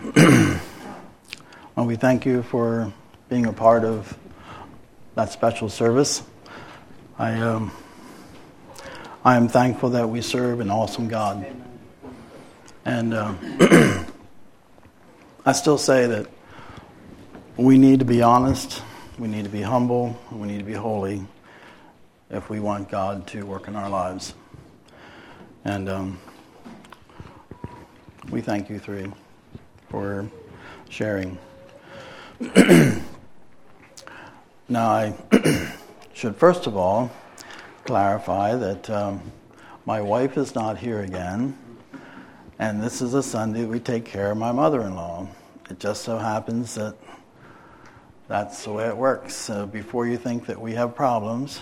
Well, we thank you for being a part of that special service. I am thankful that we serve an awesome God. And I still say that we need to be honest, we need to be humble, and we need to be holy if we want God to work in our lives. And we thank you three for sharing. Now, I should first of all clarify that my wife is not here again, and this is a Sunday we take care of my mother-in-law. It just so happens that that's the way it works. So before you think that we have problems,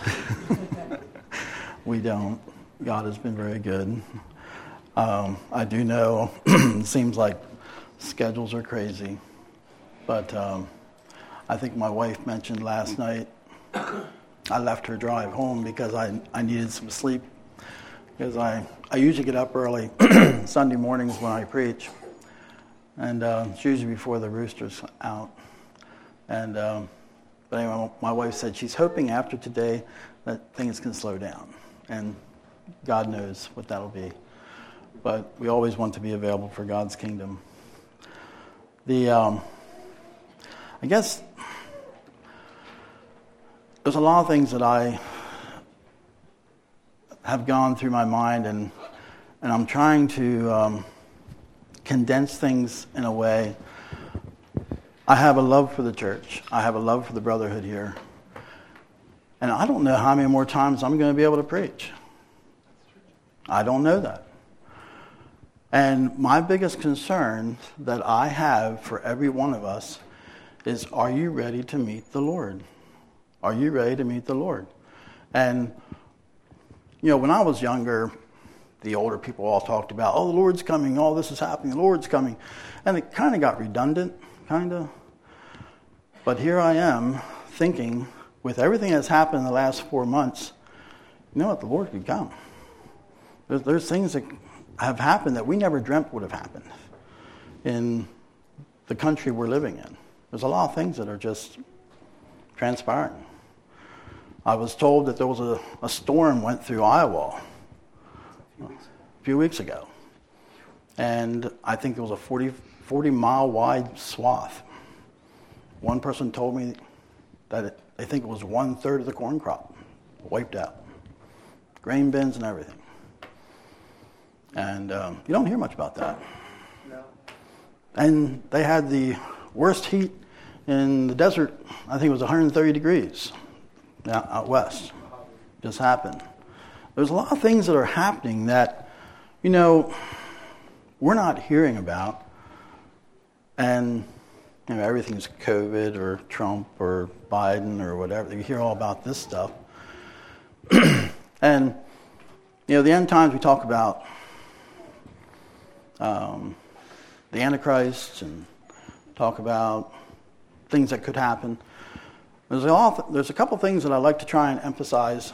we don't. God has been very good. I do know it seems like schedules are crazy, but I think my wife mentioned last night I left her drive home because I needed some sleep, because I usually get up early Sunday mornings when I preach, and it's usually before the rooster's out. And but anyway, my wife said she's hoping after today that things can slow down, and God knows what that'll be. But we always want to be available for God's kingdom. I guess there's a lot of things that I have gone through my mind, and I'm trying to condense things in a way. I have a love for the church. I have a love for the brotherhood here. And I don't know how many more times I'm going to be able to preach. I don't know that. And my biggest concern that I have for every one of us is, are you ready to meet the Lord? Are you ready to meet the Lord? And, you know, when I was younger, the older people all talked about, oh, the Lord's coming, all this is happening, the Lord's coming. And it kind of got redundant, kind of. But here I am thinking, with everything that's happened in the last 4 months, you know what, the Lord could come. There's things that have happened that we never dreamt would have happened in the country we're living in. There's a lot of things that are just transpiring. I was told that there was a storm went through Iowa a few weeks ago. And I think there was a 40 mile wide swath. One person told me that they think it was 1/3 of the corn crop wiped out. Grain bins and everything. And you don't hear much about that. No. And they had the worst heat in the desert. I think it was 130 degrees out west. Just happened. There's a lot of things that are happening that, you know, we're not hearing about. And, you know, everything's COVID or Trump or Biden or whatever. You hear all about this stuff. And, you know, the end times we talk about the Antichrist and talk about things that could happen. There's a couple things that I like to try and emphasize.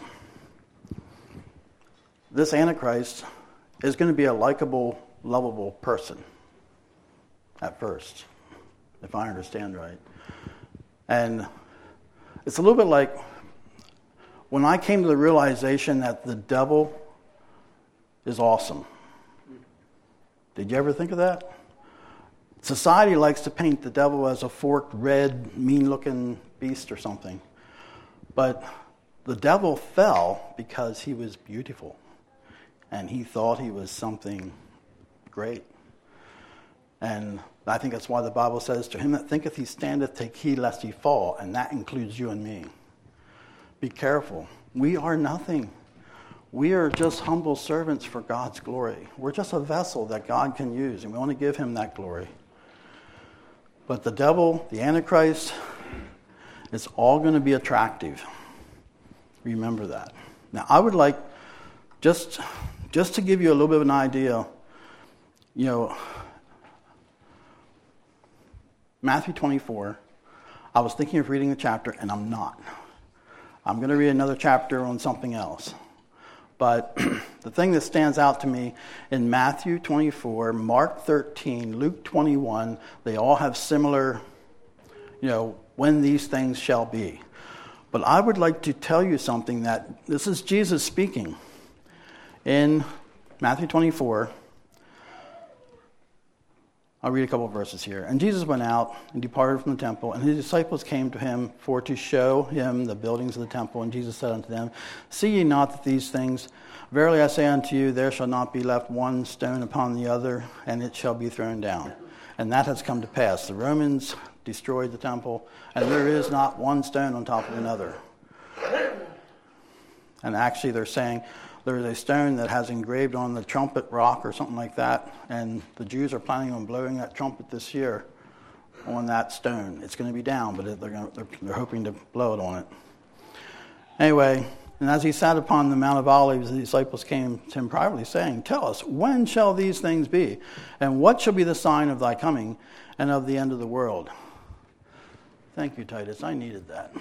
This Antichrist is going to be a likable, lovable person at first, if I understand right. And it's a little bit like when I came to the realization that the devil is awesome. Did you ever think of that? Society likes to paint the devil as a forked, red, mean-looking beast or something. But the devil fell because he was beautiful. And he thought he was something great. And I think that's why the Bible says, to him that thinketh he standeth, take heed lest he fall. And that includes you and me. Be careful. We are nothing. We are just humble servants for God's glory. We're just a vessel that God can use, and we want to give him that glory. But the devil, the Antichrist, it's all going to be attractive. Remember that. Now, I would like, just to give you a little bit of an idea, you know, Matthew 24, I was thinking of reading the chapter, and I'm not. I'm going to read another chapter on something else. But the thing that stands out to me in Matthew 24, Mark 13, Luke 21, they all have similar, when these things shall be. But I would like to tell you something that this is Jesus speaking. In Matthew 24, I'll read a couple of verses here. And Jesus went out and departed from the temple, and his disciples came to him for to show him the buildings of the temple. And Jesus said unto them, See ye not that these things, verily I say unto you, there shall not be left one stone upon the other, and it shall be thrown down. And that has come to pass. The Romans destroyed the temple, and there is not one stone on top of another. And actually they're saying, there is a stone that has engraved on the trumpet rock or something like that, and the Jews are planning on blowing that trumpet this year on that stone. It's going to be down, but they're hoping to blow it on it. Anyway, and as he sat upon the Mount of Olives, the disciples came to him privately, saying, Tell us, when shall these things be? And what shall be the sign of thy coming and of the end of the world? Thank you, Titus. I needed that.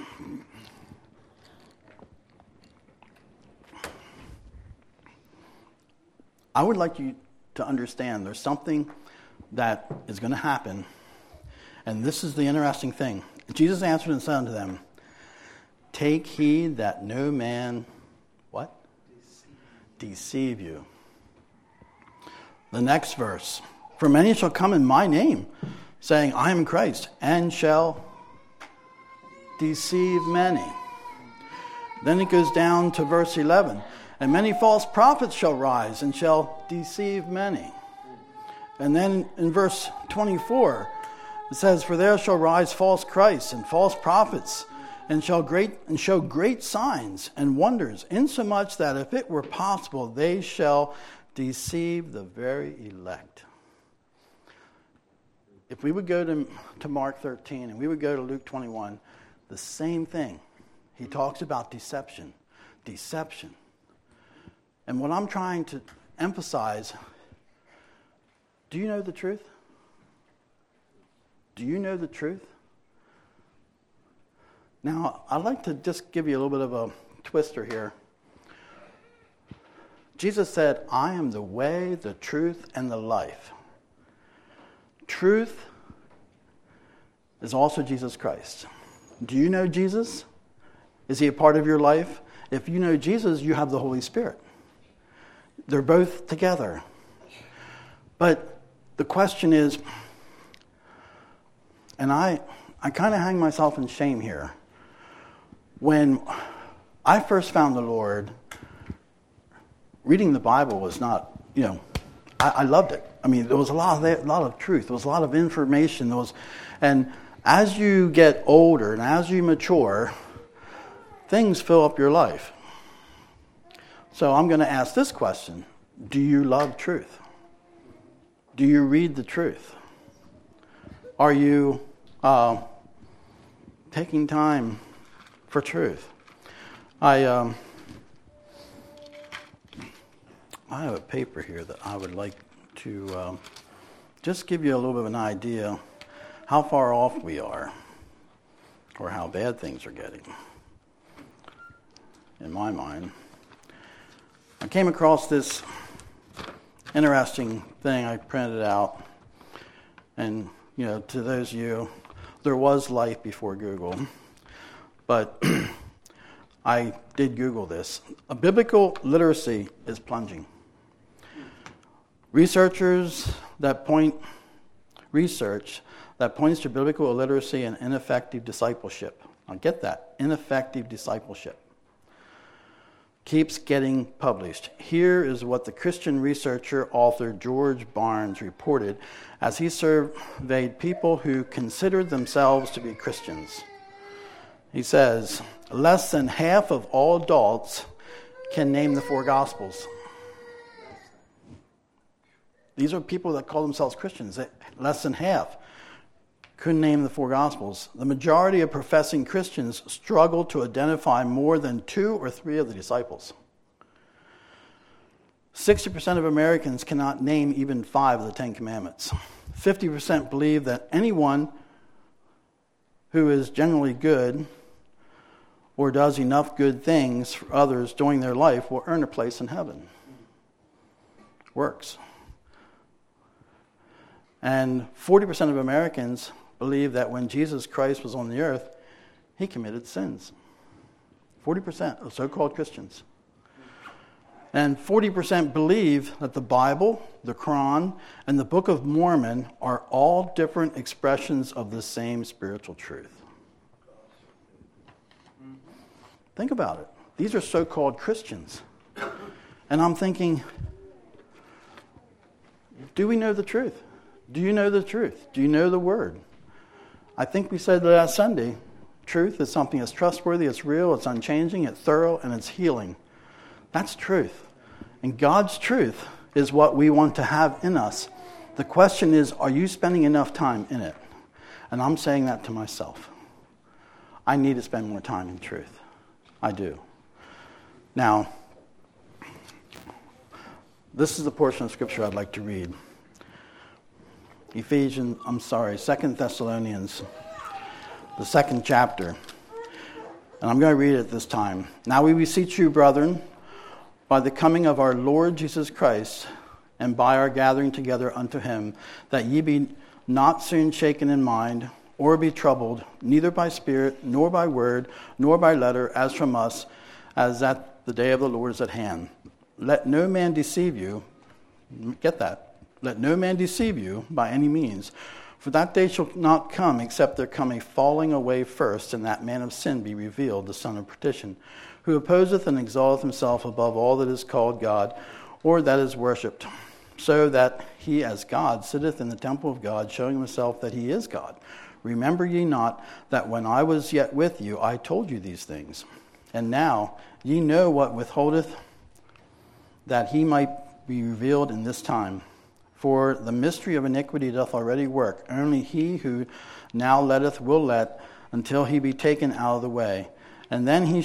I would like you to understand there's something that is going to happen, and this is the interesting thing. Jesus answered and said unto them, Take heed that no man, what? Deceive you. The next verse, For many shall come in my name, saying, I am Christ, and shall deceive many. Then it goes down to verse 11. And many false prophets shall rise and shall deceive many. And then in verse 24, it says, For there shall rise false Christs and false prophets, and show great signs and wonders, insomuch that if it were possible, they shall deceive the very elect. If we would go to Mark 13 and we would go to Luke 21, the same thing. He talks about deception. Deception. And what I'm trying to emphasize, do you know the truth? Do you know the truth? Now, I'd like to just give you a little bit of a twister here. Jesus said, I am the way, the truth, and the life. Truth is also Jesus Christ. Do you know Jesus? Is he a part of your life? If you know Jesus, you have the Holy Spirit. They're both together. But the question is, and I kind of hang myself in shame here. When I first found the Lord, reading the Bible was not, I loved it. I mean, there was a lot of truth. There was a lot of information. And as you get older and as you mature, things fill up your life. So I'm going to ask this question. Do you love truth? Do you read the truth? Are you taking time for truth? I have a paper here that I would like to just give you a little bit of an idea how far off we are or how bad things are getting, in my mind. I came across this interesting thing I printed out. And, to those of you, there was life before Google. But I did Google this. A biblical literacy is plunging. Research that points to biblical illiteracy and ineffective discipleship. Now get that, ineffective discipleship. Keeps getting published. Here is what the Christian researcher author George Barnes reported as he surveyed people who considered themselves to be Christians. He says, less than half of all adults can name the 4 Gospels. These are people that call themselves Christians. Less than half couldn't name the 4 Gospels. The majority of professing Christians struggle to identify more than 2 or 3 of the disciples. 60% of Americans cannot name even 5 of the 10 Commandments. 50% believe that anyone who is generally good or does enough good things for others during their life will earn a place in heaven. Works. And 40% of Americans believe that when Jesus Christ was on the earth, he committed sins. 40% of so-called Christians. And 40% believe that the Bible, the Quran, and the Book of Mormon are all different expressions of the same spiritual truth. Think about it. These are so-called Christians. And I'm thinking, do we know the truth? Do you know the truth? Do you know the Word? I think we said last Sunday, truth is something that's trustworthy, it's real, it's unchanging, it's thorough, and it's healing. That's truth. And God's truth is what we want to have in us. The question is, are you spending enough time in it? And I'm saying that to myself. I need to spend more time in truth. I do. Now, this is the portion of Scripture I'd like to read. 2 Thessalonians, the 2nd chapter. And I'm going to read it this time. Now we beseech you, brethren, by the coming of our Lord Jesus Christ, and by our gathering together unto him, that ye be not soon shaken in mind, or be troubled, neither by spirit, nor by word, nor by letter, as from us, as that the day of the Lord is at hand. Let no man deceive you. Get that. Let no man deceive you by any means. For that day shall not come, except there come a falling away first, and that man of sin be revealed, the son of perdition, who opposeth and exalteth himself above all that is called God, or that is worshipped, so that he as God sitteth in the temple of God, showing himself that he is God. Remember ye not that when I was yet with you, I told you these things. And now ye know what withholdeth, that he might be revealed in this time. For the mystery of iniquity doth already work. Only he who now letteth will let, until he be taken out of the way. And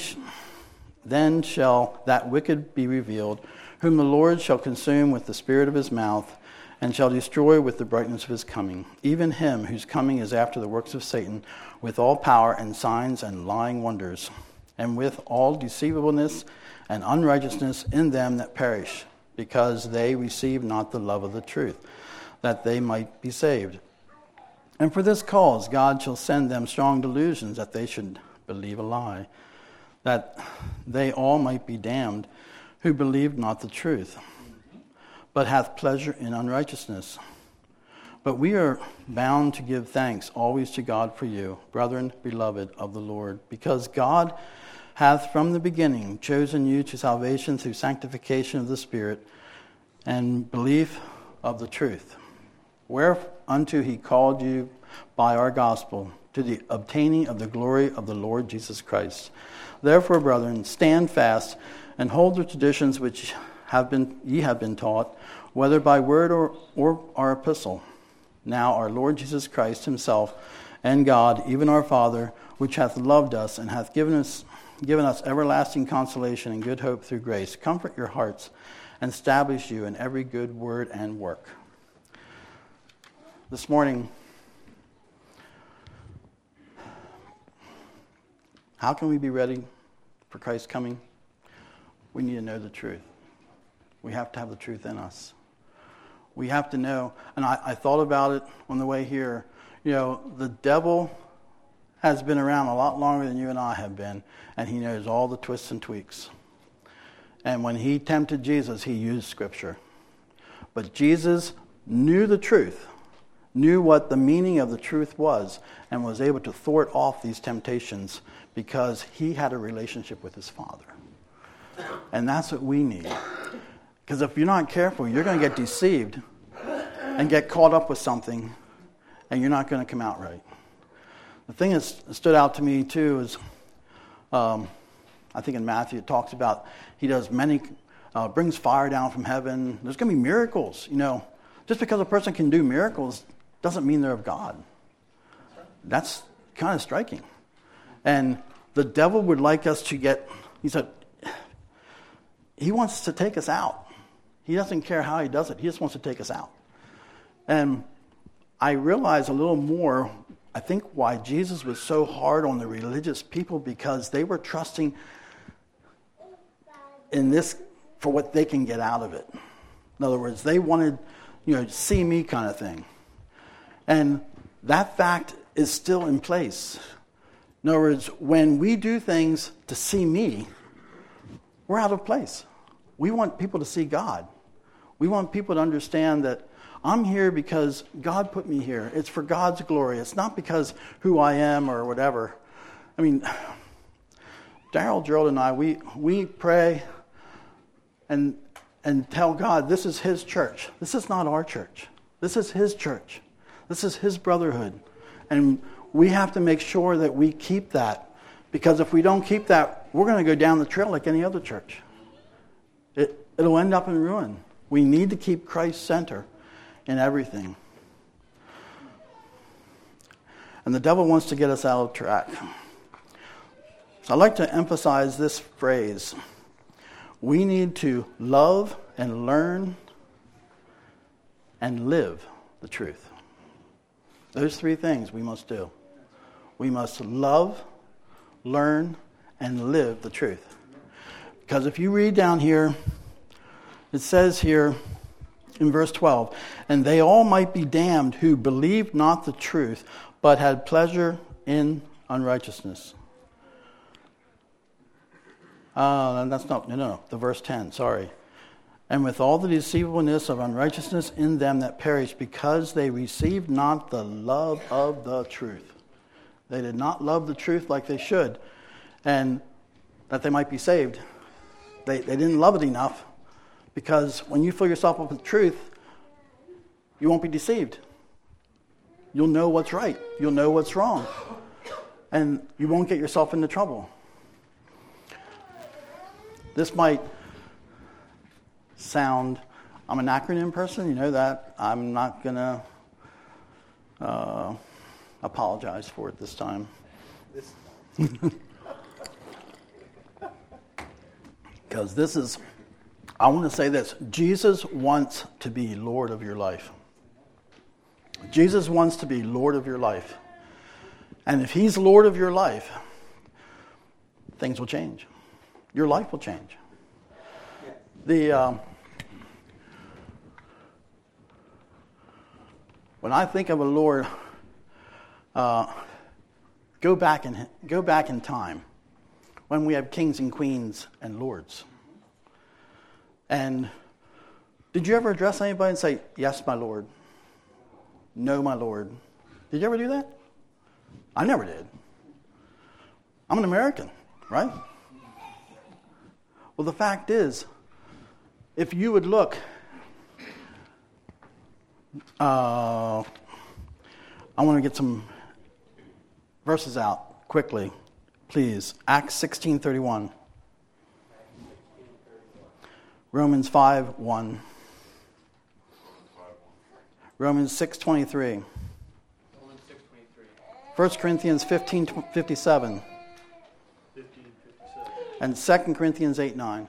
then shall that wicked be revealed, whom the Lord shall consume with the spirit of his mouth, and shall destroy with the brightness of his coming. Even him whose coming is after the works of Satan, with all power and signs and lying wonders, and with all deceivableness and unrighteousness in them that perish, because they receive not the love of the truth, that they might be saved. And for this cause God shall send them strong delusions, that they should believe a lie, that they all might be damned, who believed not the truth, but hath pleasure in unrighteousness. But we are bound to give thanks always to God for you, brethren, beloved of the Lord, because God hath from the beginning chosen you to salvation through sanctification of the Spirit and belief of the truth, whereunto he called you by our gospel, to the obtaining of the glory of the Lord Jesus Christ. Therefore, brethren, stand fast and hold the traditions which ye have been taught, whether by word or our epistle. Now our Lord Jesus Christ himself and God, even our Father, which hath loved us and hath given us everlasting consolation and good hope through grace, comfort your hearts and establish you in every good word and work. This morning, how can we be ready for Christ's coming? We need to know the truth. We have to have the truth in us. We have to know, and I thought about it on the way here, the devil has been around a lot longer than you and I have been, and he knows all the twists and tweaks. And when he tempted Jesus, he used Scripture. But Jesus knew the truth, knew what the meaning of the truth was, and was able to thwart off these temptations because he had a relationship with his Father. And that's what we need. Because if you're not careful, you're going to get deceived and get caught up with something, and you're not going to come out right. The thing that stood out to me, too, is I think in Matthew it talks about he does brings fire down from heaven. There's going to be miracles. Just because a person can do miracles doesn't mean they're of God. That's kind of striking. And the devil would like us to he wants to take us out. He doesn't care how he does it. He just wants to take us out. And I realize a little more I think why Jesus was so hard on the religious people, because they were trusting in this for what they can get out of it. In other words, they wanted, see me kind of thing. And that fact is still in place. In other words, when we do things to see me, we're out of place. We want people to see God. We want people to understand that I'm here because God put me here. It's for God's glory. It's not because who I am or whatever. I mean, Daryl, Gerald, and I, we pray and tell God this is His church. This is not our church. This is His church. This is His brotherhood. And we have to make sure that we keep that. Because if we don't keep that, we're going to go down the trail like any other church. It'll end up in ruin. We need to keep Christ center in everything. And the devil wants to get us out of track. So I'd like to emphasize this phrase. We need to love and learn and live the truth. Those three things we must do. We must love, learn, and live the truth. Because if you read down here, it says here in verse 12, and they all might be damned who believed not the truth, but had pleasure in unrighteousness. The verse 10, sorry. And with all the deceivableness of unrighteousness in them that perish, because they received not the love of the truth. They did not love the truth like they should, and that they might be saved. They didn't love it enough, because when you fill yourself up with truth, you won't be deceived. You'll know what's right. You'll know what's wrong. And you won't get yourself into trouble. This might sound, I'm an acronym person, you know that. I'm not going to apologize for it this time. Because this is, I want to say this. Jesus wants to be Lord of your life. Jesus wants to be Lord of your life. And if He's Lord of your life, things will change. Your life will change. When I think of a Lord, go back in time, when we have kings and queens and lords. And did you ever address anybody and say, "Yes, my Lord"? "No, my Lord"? Did you ever do that? I never did. I'm an American, right? Well, the fact is, if you would look, I want to get some verses out quickly, please. Acts 16:31. Romans 5:1. Romans 6:23. 1 Corinthians 15:57. And 2 Corinthians 8:9.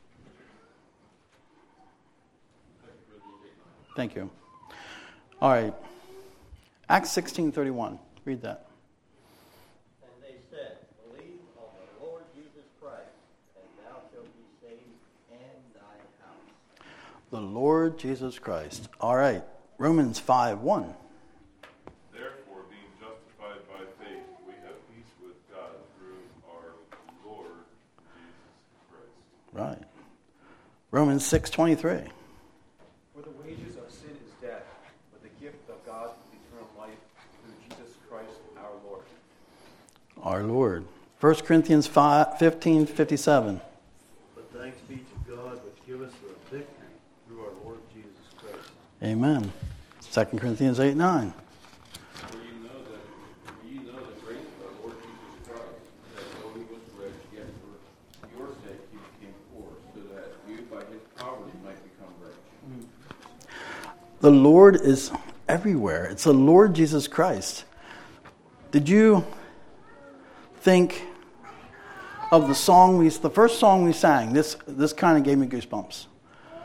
Thank you. All right. Acts 16:31. Read that. And they said, "Believe on the Lord Jesus Christ, and thou shalt be saved and thy house." The Lord Jesus Christ. All right. Romans 5:1. Therefore, being justified by faith, we have peace with God through our Lord Jesus Christ. Right. Romans 6:23. For the wages of sin is death, but the gift of God is eternal life through Jesus Christ our Lord. Our Lord. 1 Corinthians 15:57. But thanks be to God which giveth us the victory through our Lord Jesus Christ. Amen. 2 Corinthians 8:9. For you know the grace of our Lord Jesus Christ, that though He was rich, yet for your sake He became poor, so that you by His poverty might become rich. The Lord is everywhere. It's the Lord Jesus Christ. Did you think of the first song we sang? This kind of gave me goosebumps.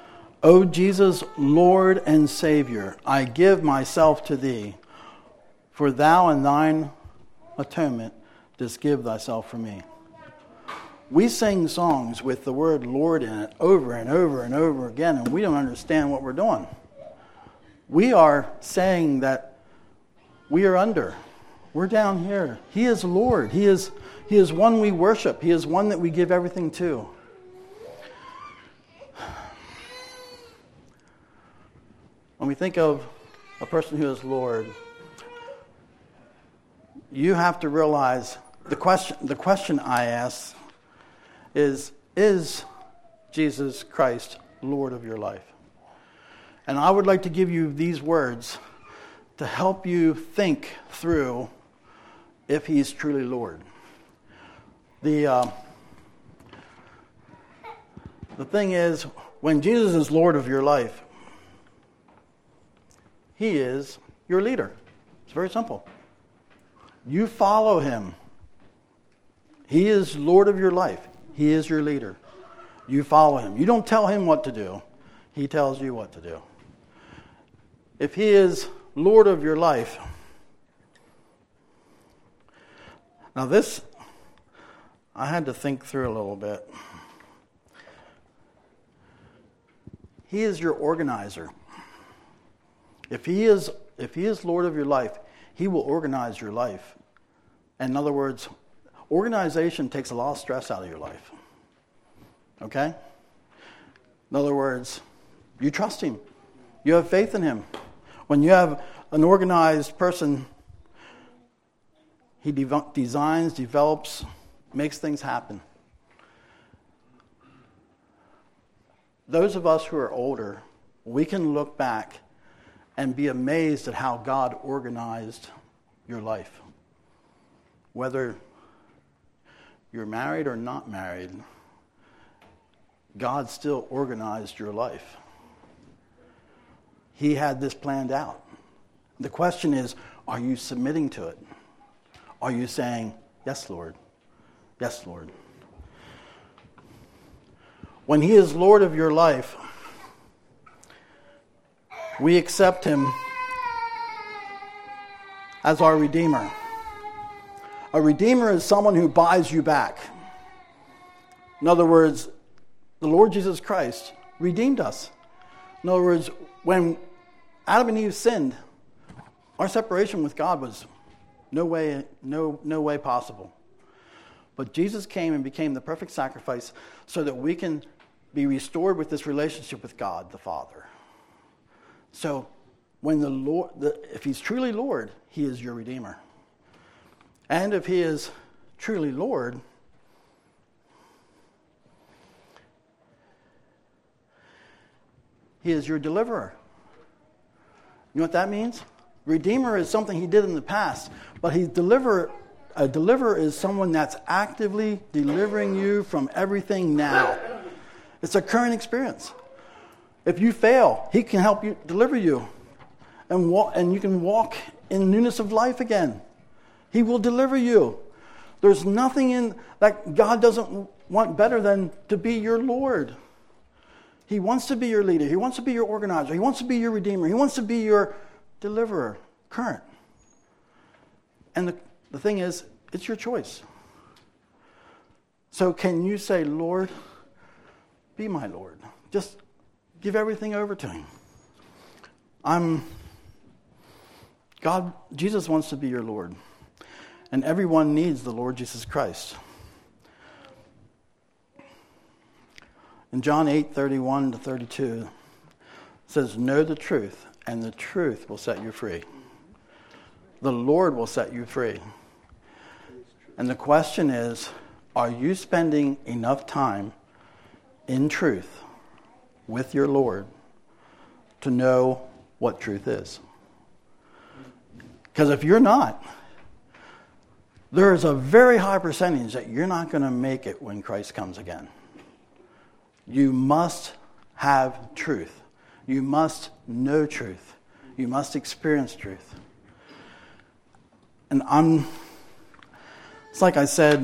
"O Jesus, Lord and Savior, I give myself to Thee. For thou in thine atonement didst give thyself for me. We sing songs with the word Lord in it over and over and over again, and we don't understand what we're doing. We are saying that we are under. We're down here. He is Lord. He is one we worship. He is one that we give everything to. When we think of a person who is Lord, you have to realize the question I ask is Jesus Christ Lord of your life? And I would like to give you these words to help you think through if he is truly Lord. The thing is, when Jesus is Lord of your life, he is your leader. It's very simple. You follow him. He is Lord of your life. He is your leader. You follow him. You don't tell him what to do. He tells you what to do. If he is Lord of your life, now this, I had to think through a little bit. He is your organizer. If he is Lord of your life, he will organize your life. In other words, organization takes a lot of stress out of your life. Okay? In other words, you trust him. You have faith in him. When you have an organized person, he designs, develops, makes things happen. Those of us who are older, we can look back and be amazed at how God organized your life. Whether you're married or not married, God still organized your life. He had this planned out. The question is, are you submitting to it? Are you saying, yes, Lord? Yes, Lord. When he is Lord of your life, we accept him as our Redeemer. A Redeemer is someone who buys you back. In other words, the Lord Jesus Christ redeemed us. In other words, when Adam and Eve sinned, our separation with God was no way possible. But Jesus came and became the perfect sacrifice so that we can be restored with this relationship with God the Father. So when if he's truly Lord, he is your Redeemer. And if he is truly Lord, he is your deliverer. You know what that means? Redeemer is something he did in the past, but a deliverer is someone that's actively delivering you from everything now. It's a current experience. If you fail, he can help you, deliver you, and you can walk in newness of life again. He will deliver you. There's nothing in that God doesn't want better than to be your Lord. He wants to be your leader. He wants to be your organizer. He wants to be your redeemer. He wants to be your deliverer, current. And the thing is, it's your choice. So can you say, Lord, be my Lord? Just give everything over to him. Jesus wants to be your Lord. And everyone needs the Lord Jesus Christ. In John 8:31-32, it says, know the truth, and the truth will set you free. The Lord will set you free. And the question is, are you spending enough time in truth with your Lord to know what truth is? Because if you're not, there is a very high percentage that you're not going to make it when Christ comes again. You must have truth. You must know truth. You must experience truth. And it's like I said,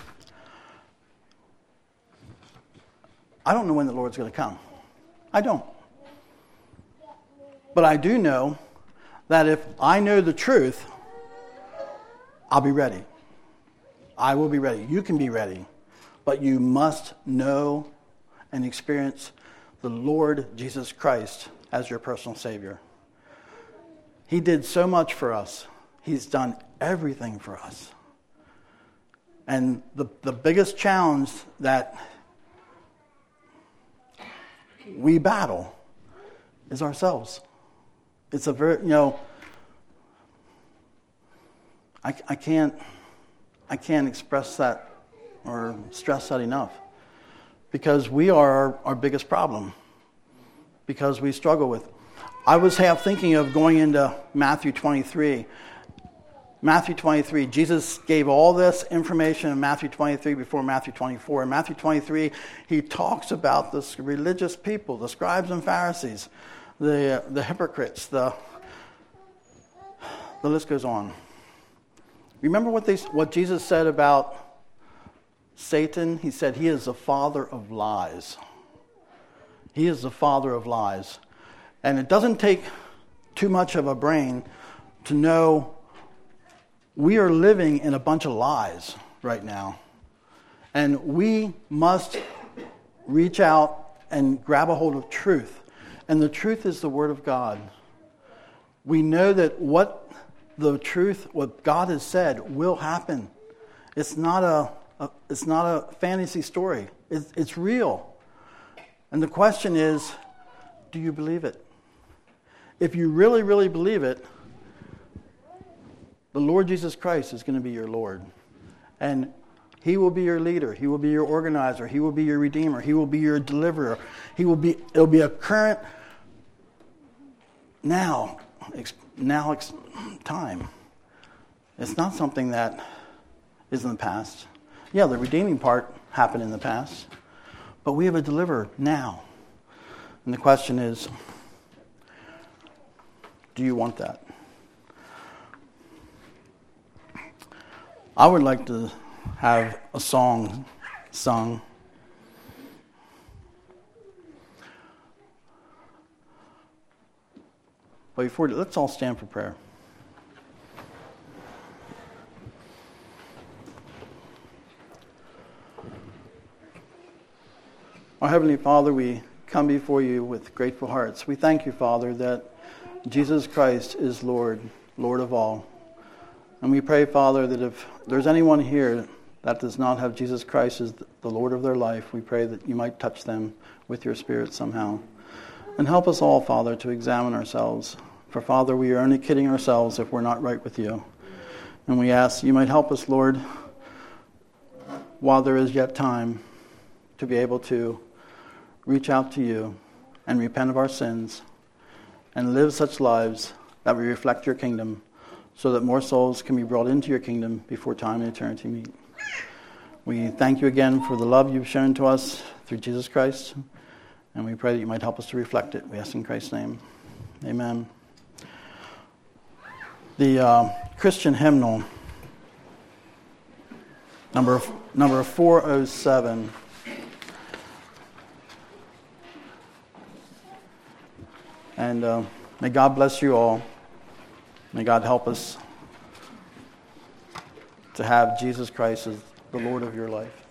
I don't know when the Lord's going to come. I don't. But I do know that if I know the truth, I'll be ready. I will be ready. You can be ready. But you must know and experience the Lord Jesus Christ as your personal Savior. He did so much for us. He's done everything for us. And the biggest challenge that we battle is ourselves. It's a very, I can't express that or stress that enough. Because we are our biggest problem. Because we struggle with. I was half thinking of going into Matthew 23. Matthew 23, Jesus gave all this information in Matthew 23 before Matthew 24. In Matthew 23, he talks about the religious people, the scribes and Pharisees, the hypocrites, the list goes on. Remember what Jesus said about Satan? He said he is the father of lies. He is the father of lies. And it doesn't take too much of a brain to know we are living in a bunch of lies right now. And we must reach out and grab a hold of truth. And the truth is the Word of God. We know that what God has said will happen. It's not a fantasy story. It's real. And the question is, do you believe it? If you really, really believe it, the Lord Jesus Christ is going to be your Lord. And He will be your leader. He will be your organizer. He will be your redeemer. He will be your deliverer. It'll be a current now time. It's not something that is in the past. Yeah, the redeeming part happened in the past. But we have a deliverer now. And the question is, do you want that? I would like to have a song sung. But before, let's all stand for prayer. Our Heavenly Father, we come before you with grateful hearts. We thank you, Father, that Jesus Christ is Lord, Lord of all. And we pray, Father, that if there's anyone here that does not have Jesus Christ as the Lord of their life, we pray that you might touch them with your Spirit somehow. And help us all, Father, to examine ourselves. For, Father, we are only kidding ourselves if we're not right with you. And we ask you might help us, Lord, while there is yet time, to be able to reach out to you and repent of our sins and live such lives that we reflect your kingdom, so that more souls can be brought into your kingdom before time and eternity meet. We thank you again for the love you've shown to us through Jesus Christ, and we pray that you might help us to reflect it. We ask in Christ's name. Amen. The Christian hymnal, number 407. And may God bless you all. May God help us to have Jesus Christ as the Lord of your life.